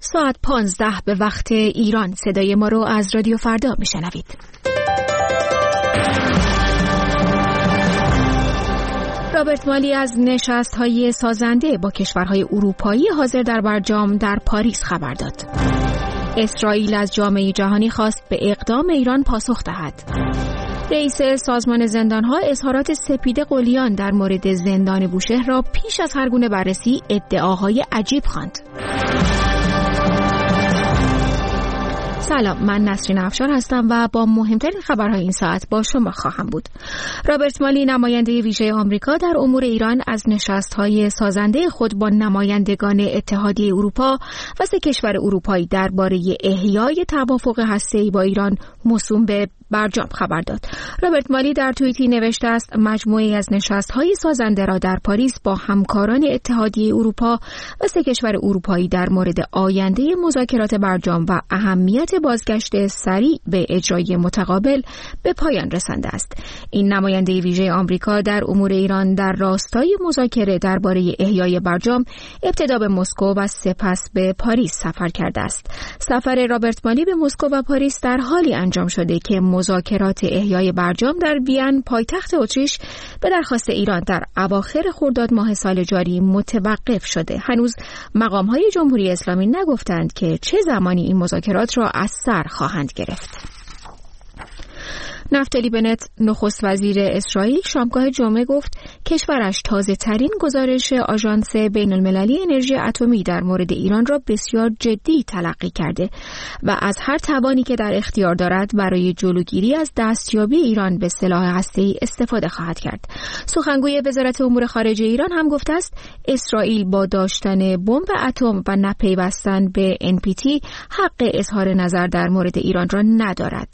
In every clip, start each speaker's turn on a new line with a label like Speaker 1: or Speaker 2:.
Speaker 1: ساعت 15 به وقت ایران. صدای ما رو از رادیو فردا میشنوید. رابرت مالی از نشست‌های سازنده با کشورهای اروپایی حاضر در برجام در پاریس خبر داد. اسرائیل از جامعه جهانی خواست به اقدام ایران پاسخ دهد. رئیس سازمان زندان‌ها اظهارات سپید قلیان در مورد زندان بوشهر را پیش از هر گونه بررسی ادعاهای عجیب خواند. سلام، من نسرین افشار هستم و با مهمترین خبرهای این ساعت با شما خواهم بود. رابرت مالی، نماینده ویژه آمریکا در امور ایران، از نشست‌های سازنده خود با نمایندگان اتحادیه اروپا و 3 کشور اروپایی درباره احیای توافق هسته‌ای با ایران موسوم به برجام خبر داد. رابرت مالی در توییتی نوشته است مجموعه‌ای از نشست‌های سازنده را در پاریس با همکاران اتحادیه اروپا و 3 کشور اروپایی در مورد آینده مذاکرات برجام و اهمیت بازگشت سریع به اجرای متقابل به پایان رسانده است. این نماینده ویژه آمریکا در امور ایران در راستای مذاکره درباره احیای برجام ابتدا به مسکو و سپس به پاریس سفر کرده است. سفر رابرت مالی به مسکو و پاریس در حالی انجام شده که مذاکرات احیای برجام در وین، پایتخت اتریش، به درخواست ایران در اواخر خرداد ماه سال جاری متوقف شده. هنوز مقام‌های جمهوری اسلامی نگفتند که چه زمانی این مذاکرات را از سر خواهند گرفت. نفتالی بنت، نخست وزیر اسرائیل، شامگاه جمعه گفت کشورش تازه ترین گزارش آژانس بین المللی انرژی اتمی در مورد ایران را بسیار جدی تلقی کرده و از هر توانی که در اختیار دارد برای جلوگیری از دستیابی ایران به سلاح هسته‌ای استفاده خواهد کرد. سخنگوی وزارت امور خارجه ایران هم گفته است اسرائیل با داشتن بمب اتم و نپیوستن به NPT حق اظهار نظر در مورد ایران را ندارد.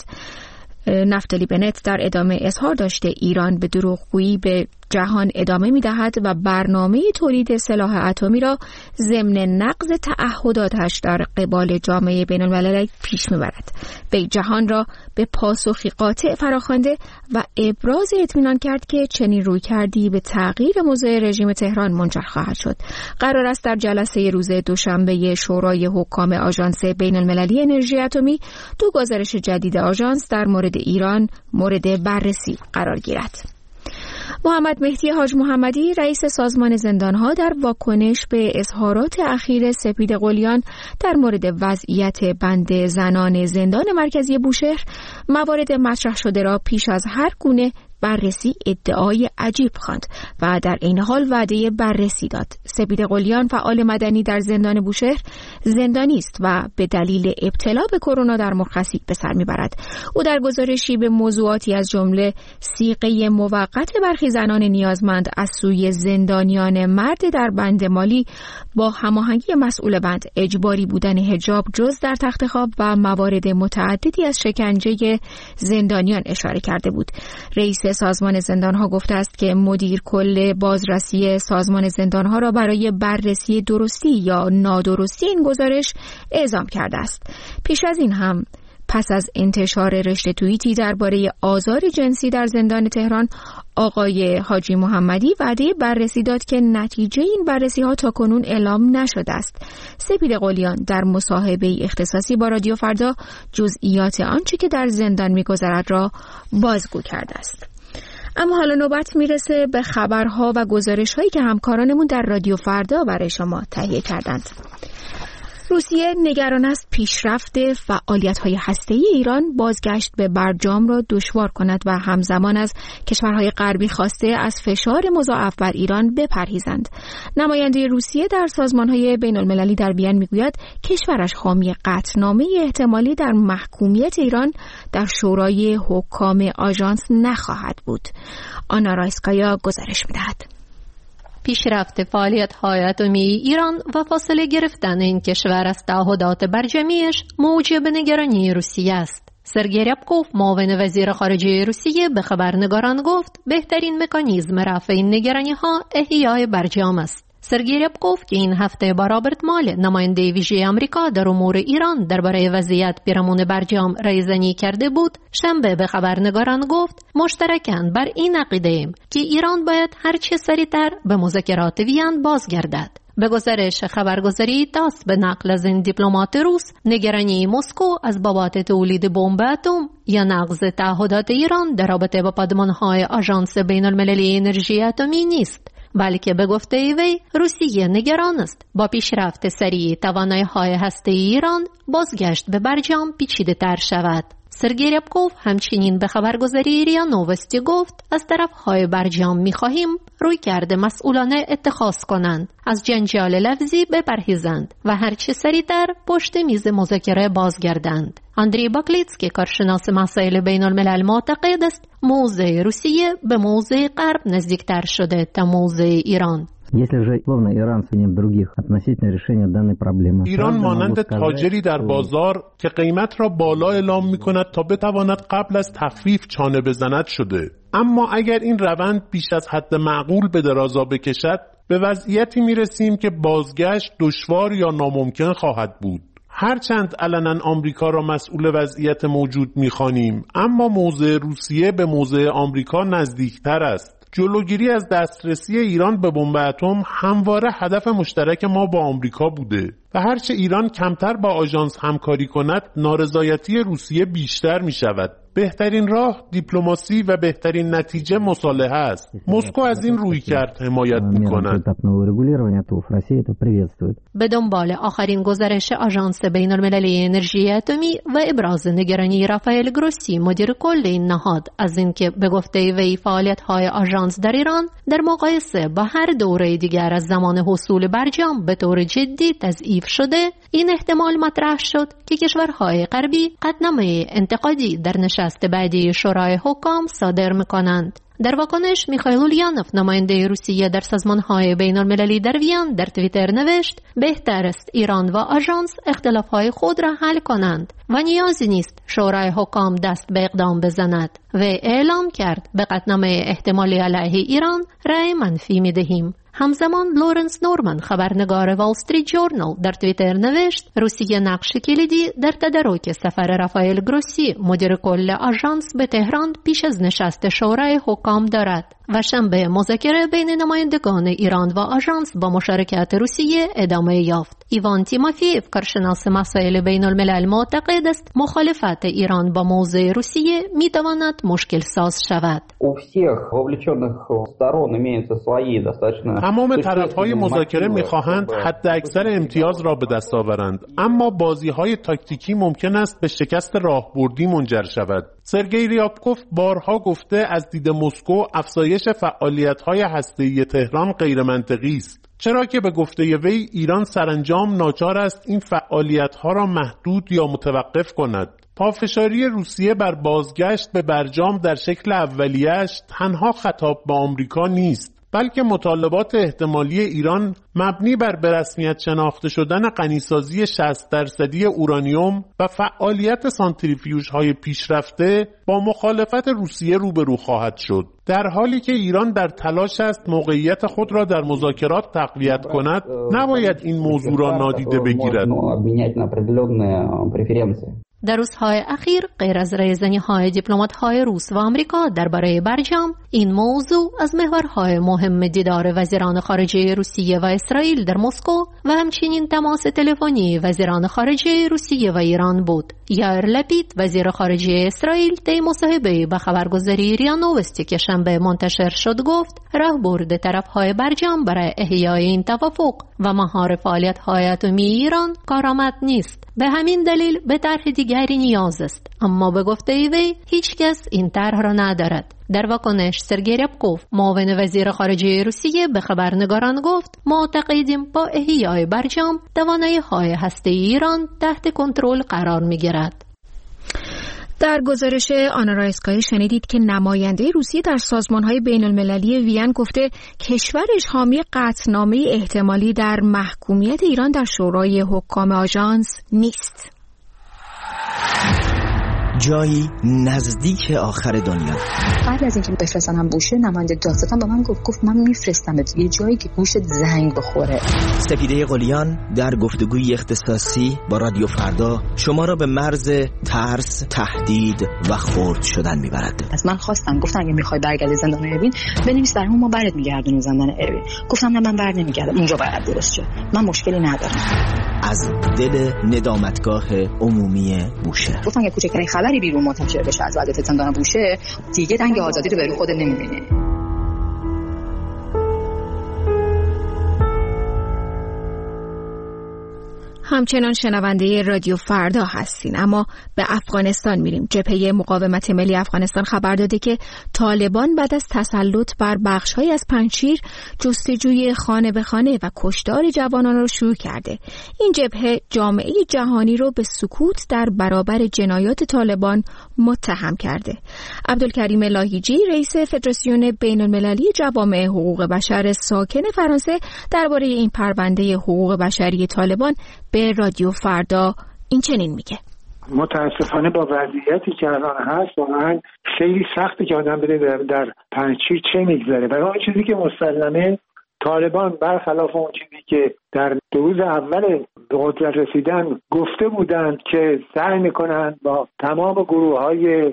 Speaker 1: نفتالی بنت در ادامه اظهار داشته ایران به دروغگویی به جهان ادامه می‌دهد و برنامه تولید سلاح اتمی را ضمن نقض تعهداتش در قبال جامعه بین‌المللی پیش می‌برد. وی جهان را به پاسخی قاطع فراخوانده و ابراز اطمینان کرد که چنین رویکردی به تغییر موضع رژیم تهران منجر خواهد شد. قرار است در جلسه روز دوشنبه شورای حکام آژانس بین‌المللی انرژی اتمی 2 گزارش جدید آژانس در مورد ایران مورد بررسی قرار گیرد. محمد مهدی حاج محمدی، رئیس سازمان زندان‌ها، در واکنش به اظهارات اخیر سپید قلیان در مورد وضعیت بند زنان زندان مرکزی بوشهر، موارد مطرح شده را پیش از هر گونه بررسی ادعای عجیب خواند و در این حال وعده بررسی داد. سپید قلیان، فعال مدنی در زندان بوشهر، زندانی است و به دلیل ابتلا به کرونا در مرخصی به سر میبرد. او در گزارشی به موضوعاتی از جمله صیغه موقت برخی زنان نیازمند از سوی زندانیان مرد در بند مالی با هماهنگی مسئول بند، اجباری بودن حجاب جز در تخت خواب و موارد متعددی از شکنجه زندانیان اشاره کرده بود. رئیس سازمان زندان‌ها گفته است که مدیر کل بازرسی سازمان زندان‌ها را برای بررسی درستی یا نادرستی این گزارش اعزام کرده است. پیش از این هم پس از انتشار رشته توییتی درباره آزار جنسی در زندان تهران، آقای حاجی محمدی وعده بررسی داد که نتیجه این بررسی‌ها تاکنون اعلام نشده است. سپید قلیان در مصاحبه اختصاصی با رادیو فردا جزئیات آنچه که در زندان می‌گذرد را بازگو کرده است. اما حالا نوبت میرسه به خبرها و گزارش‌هایی که همکارانمون در رادیو فردا برای شما تهیه کردند. روسیه نگران است پیشرفت فعالیت‌های هسته‌ای ایران بازگشت به برجام را دشوار کند و همزمان از کشورهای غربی خواسته از فشار مضاعف بر ایران بپرهیزند. نماینده روسیه در سازمان‌های بین‌المللی در وین میگوید کشورش حامی قطعنامه احتمالی در محکومیت ایران در شورای حکام آژانس نخواهد بود. آنا رایسکایا گزارش می‌دهد.
Speaker 2: پیشرفت فعالیت‌های اتمی ایران و فاصله گرفتن این کشور از تعهدات برجامیش موجب نگرانی روسیه است. سرگئی ریابکوف، معاون وزیر خارجه روسیه، به خبرنگاران گفت بهترین مکانیزم رفع این نگرانی‌ها احیای برجام است. سرگئی ریابکوف که این هفته با رابرت مال، نماینده ویژه آمریکا در امور ایران درباره وضعیت پیرامون برجام رایزنی کرده بود، شنبه به خبرنگاران گفت مشترکاً بر این عقیده ایم که ایران باید هر چه سریعتر به مذاکرات وین بازگردد به گزارش خبرگزاری تاس به نقل از این دیپلمات روس، نگرانی مسکو از بابت تولید بمب اتم یا نقض تعهدات ایران در رابطه با پادمان‌های آژانس بین‌المللی انرژی اتمی نیست، بلکه به گفته وی روسیه نگران است با پیشرفت سریع توانایی‌های هسته‌ای ایران بازگشت به برجام پیچیده‌تر شود. سرگئی ریابکوف همچنین به خبرگزاری ریا نووستی گفت از طرف‌های برجام می‌خواهیم رویکرد مسئولانه اتخاذ کنند، از جنجال لفظی بپرهیزند و هرچه سریعتر پشت میز مذاکره بازگردند. اندری باکلیتسکی کارشناس مسائل بین الملل معتقد است موضع روسیه به موضع غرب نزدیکتر شده تا موضع ایران.
Speaker 3: ایران مانند تاجری در بازار که قیمت را بالا اعلام می‌کند تا بتواند قبل از تخفیف چانه بزند شده. اما اگر این روند بیش از حد معقول به درازا بکشد، به وضعیتی می‌رسیم که بازگشت دشوار یا ناممکن خواهد بود. هرچند علنا آمریکا را مسئول وضعیت موجود می‌خوانیم، اما موضع روسیه به موضع آمریکا نزدیکتر است. جلوگیری از دسترسی ایران به بمب اتم همواره هدف مشترک ما با آمریکا بوده و هرچه ایران کمتر با آژانس همکاری کند، نارضایتی روسیه بیشتر می شود. بهترین راه دیپلماسی و بهترین نتیجه مصالحه است. مسکو از این رویکرد حمایت می کند.
Speaker 2: به دنبال آخرین گزارش آژانس بین‌المللی انرژی اتمی و ابراز نگرانی رافائل گروسی مدیر کل این نهاد از اینکه به گفته وی فعالیت‌های آژانس در ایران در مقایسه با هر دوره دیگر از زمان حصول برجام به طور جدی تضعیف شده، این احتمال مطرح شد که کشورهای غربی قطعنامه انتقادی در نشست بعدی شورای حکام صادر می‌کنند. در واکنش میخائیل اولیانوف نماینده روسیه در سازمان‌های بین‌المللی در وین در توییتر نوشت بهتر است ایران و آژانس اختلاف‌های خود را حل کنند و نیازی نیست شورای حکام دست به اقدام بزند و اعلام کرد به قطعنامه احتمالی علیه ایران رأی منفی می‌دهیم. همزمان لورنس نورمن خبرنگار وال استریت جورنال در توییتر نوشت روسیه نقش کلیدی در تدارک سفر رافائل گروسی مدیر کل آژانس به تهران پیش از نشست شورای حکام دارد و شنبه مذاکره بین نمایندگان ایران و آژانس با مشارکت روسیه ادامه یافت. ایوان تیموفیف کارشناس مسائل بین الملل معتقد است مخالفت ایران با موضع روسیه میتواند مشکل ساز شود.
Speaker 3: تمام طرف‌های مذاکره می‌خواهند حد اکثر امتیاز را به دست آورند، اما بازی‌های تاکتیکی ممکن است به شکست راهبردی منجر شود. سرگئی ریابکوف بارها گفته از دید مسکو افزایش فعالیت‌های هسته‌ای تهران غیرمنطقی است، چرا که به گفته وی ایران سرانجام ناچار است این فعالیت‌ها را محدود یا متوقف کند. پافشاری روسیه بر بازگشت به برجام در شکل اولیه‌اش تنها خطاب به آمریکا نیست، بلکه مطالبات احتمالی ایران مبنی بر به رسمیت شناخته شدن غنیسازی 60% اورانیوم و فعالیت سانتریفیوژهای پیشرفته با مخالفت روسیه روبرو خواهد شد. در حالی که ایران در تلاش است موقعیت خود را در مذاکرات تقویت کند، نباید این موضوع را نادیده بگیرد.
Speaker 2: در روزهای اخیر غیر از رایزنی‌های دیپلمات‌های روس و آمریکا درباره برجام، این موضوع از محورهای مهم دیدار وزیران خارجه روسیه و اسرائیل در مسکو و همچنین تماس تلفنی وزیران خارجه روسیه و ایران بود. یائیر لپید وزیر خارجه اسرائیل طی مصاحبه‌ای با خبرگزاری ریا نووستی که شنبه منتشر شد گفت راهبرد طرف‌های برجام برای احیای این توافق و مهار فعالیت‌های اتمی ایران کارآمد نیست. به همین دلیل به طرح دیگری نیاز است، اما به گفته وی هیچ کس این طرح را ندارد. در واکنش سرگئی ریابکوف معاون وزیر خارجه روسیه به خبرنگاران گفت معتقدیم با احیای برجام توانایی‌های هسته‌ای ایران تحت کنترل قرار می‌گیرد.
Speaker 1: در گزارش آنا رایسکای شنیدید که نماینده روسیه در سازمان‌های بین‌المللی وین گفته کشورش حامی قطعنامه احتمالی در محکومیت ایران در شورای حکام آژانس نیست.
Speaker 4: جایی نزدیک آخر دنیا.
Speaker 5: قبل از اینکه بفرستنم بوشه، نماینده دادستان با من گفت من میفرستمت یه جایی که گوشت زنگ بخوره.
Speaker 4: سپیده قلیان در گفتگوی اختصاصی با رادیو فردا شما را به مرز ترس، تهدید و خرد شدن میبرد.
Speaker 5: از من خواستن، گفتن اگه میخوای برگردی زندان اوین بنویس برام، ما برات میگردونیم زندان اوین. گفتم نه من بر نمیگردم، اونجا باید درست شه، من مشکلی ندارم.
Speaker 4: از دل ندامتگاه عمومی بوشهر
Speaker 5: گفتن اگه کوچکترین خبری بیرون منتشر بشه از وضعیت زندان بوشهر، دیگه دنگ آزادی رو به روی خودت نمیبینی.
Speaker 1: همچنان شنونده رادیو فردا هستین، اما به افغانستان میریم. جبهه مقاومت ملی افغانستان خبر داده که طالبان بعد از تسلط بر بخش‌هایی از پنجشیر جستجوی خانه به خانه و کشتار جوانان را شروع کرده. این جبهه جامعه جهانی رو به سکوت در برابر جنایات طالبان متهم کرده. عبدالکریم لاهیجی رئیس فدراسیون بین‌المللی جوامع حقوق بشر ساکن فرانسه درباره این پرونده حقوق بشری طالبان به رادیو فردا این چنین میگه:
Speaker 6: متاسفانه با وضعیتی که الان هست واقعا خیلی سخته که آدم بره در پنجشیر چه میگذره. برای اون چیزی که مسلمه طالبان برخلاف اون چیزی که در 2 روز اول به قدرت رسیدن گفته بودند که سعی میکنند با تمام گروه‌های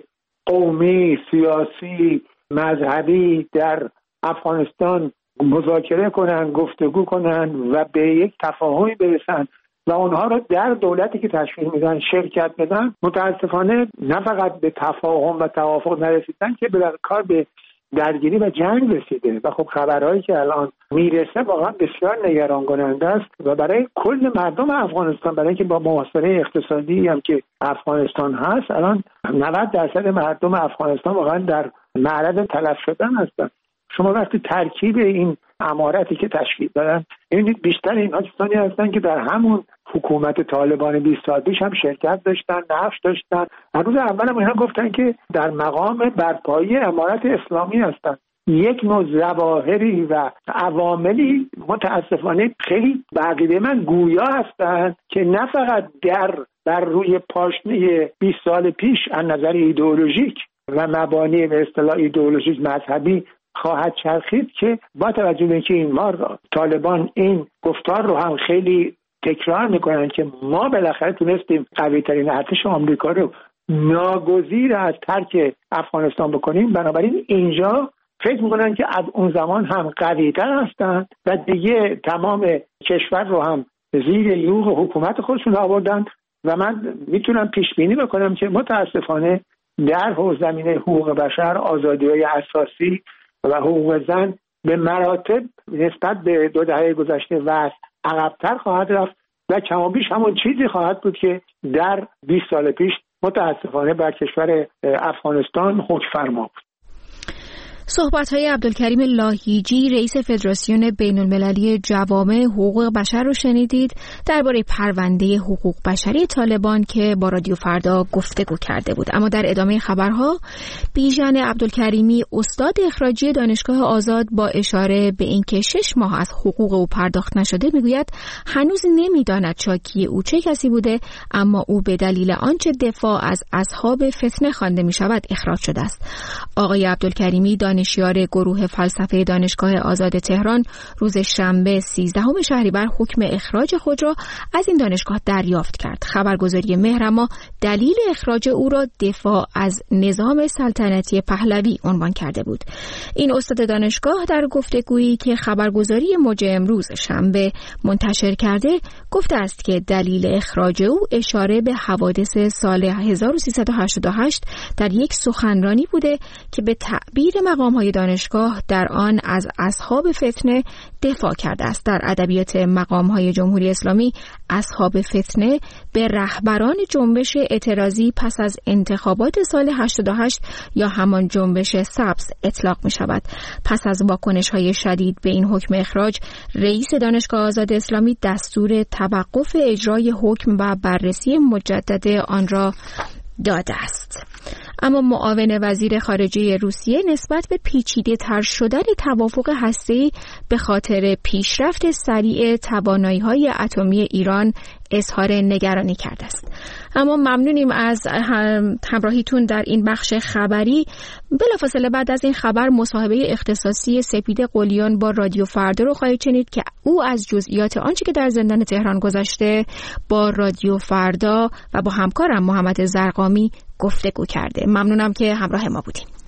Speaker 6: قومی، سیاسی، مذهبی در افغانستان مذاکره کنند، گفتگو کنند و به یک تفاهمی برسند و اونها رو در دولتی که تشکیل میدن شرکت بدن، متاسفانه نه فقط به تفاهم و توافق نرسیدن که به کار به درگیری و جنگ رسیده. و خب خبرهایی که الان میرسه واقعا بسیار نگران کننده است و برای کل مردم افغانستان، برای اینکه با محاصره اقتصادی هم که افغانستان هست الان 90% مردم افغانستان واقعا در معرض تلف شدن هستن. شما وقتی ترکیب این اماراتی که تشکیل دادن، ببینید بیشتر اینها کسانی هستن که در همون حکومت طالبان 20 سال پیش هم شرکت داشتن، نقش داشتن. از روز اول هم اینا گفتن که در مقام برپایی امارت اسلامی هستن. یک نوع ظواهری و عواملی متاسفانه خیلی بقیده من گویا هستن که نه فقط بر روی پاشنه 20 سال پیش از نظر ایدئولوژیک و مبانی به اصطلاح ایدئولوژیک مذهبی خواهد چرخید، که با توجه به اینکه این بار طالبان این گفتار رو هم خیلی تکرار میکنن که ما بالاخره تونستیم قوی ترین ارتش آمریکا رو ناگزیر از ترک افغانستان بکنیم، بنابراین اینجا فکر میکنن که از اون زمان هم قوی تر هستن و دیگه تمام کشور رو هم زیر یوغ حکومت خودشون آوردن. و من میتونم پیش بینی بکنم که متاسفانه در حوزه زمینه حقوق بشر، آزادی‌های اساسی و حقوق زن به مراتب نسبت به 2 دهه گذشته و عقب‌تر خواهد رفت و کمابیش همون چیزی خواهد بود که در 20 سال پیش متاسفانه بر کشور افغانستان حکم فرما بود.
Speaker 1: صحبت‌های عبدالکریم لاهیجی رئیس فدراسیون بین‌المللی جوامع حقوق بشر رو شنیدید درباره پرونده حقوق بشری طالبان که با رادیو فردا گفتگو کرده بود. اما در ادامه خبرها بیژن عبدالکریمی استاد اخراجی دانشگاه آزاد با اشاره به اینکه 6 ماه از حقوق او پرداخت نشده میگوید هنوز نمیداند چاکی او چه کسی بوده، اما او به دلیل آنچه دفاع از اصحاب فتنه خوانده می شود اخراج شده است. آقای عبدالکریمی دانشیار گروه فلسفه دانشگاه آزاد تهران روز شنبه 13 شهریور حکم اخراج خود را از این دانشگاه دریافت کرد. خبرگزاری مهرما دلیل اخراج او را دفاع از نظام سلطنتی پهلوی عنوان کرده بود. این استاد دانشگاه در گفتگویی که خبرگزاری موج امروز شنبه منتشر کرده گفته است که دلیل اخراج او اشاره به حوادث سال 1388 در یک سخنرانی بوده که به تعبیر مقام‌های دانشگاه در آن از اصحاب فتنه دفاع کرده است. در ادبیات مقام‌های جمهوری اسلامی اصحاب فتنه به رهبران جنبش اعتراضی پس از انتخابات سال 88 یا همان جنبش سبز اطلاق می شود. پس از واکنش‌های شدید به این حکم اخراج، رئیس دانشگاه آزاد اسلامی دستور توقف اجرای حکم و بررسی مجدد آن را داده است. اما معاون وزیر خارجه روسیه نسبت به پیچیده تر شدن توافق هسته‌ای به خاطر پیشرفت سریع توانایی‌های اتمی ایران اظهار نگرانی کرده است. اما ممنونیم از همراهیتون در این بخش خبری. بلافاصله بعد از این خبر مصاحبه اختصاصی سپید قلیان با رادیو فردا رو خواهید شنید که او از جزئیات آنچه که در زندان تهران گذشته با رادیو فردا و با همکارم محمد زرقامی گفتگو کرده. ممنونم که همراه ما بودیم.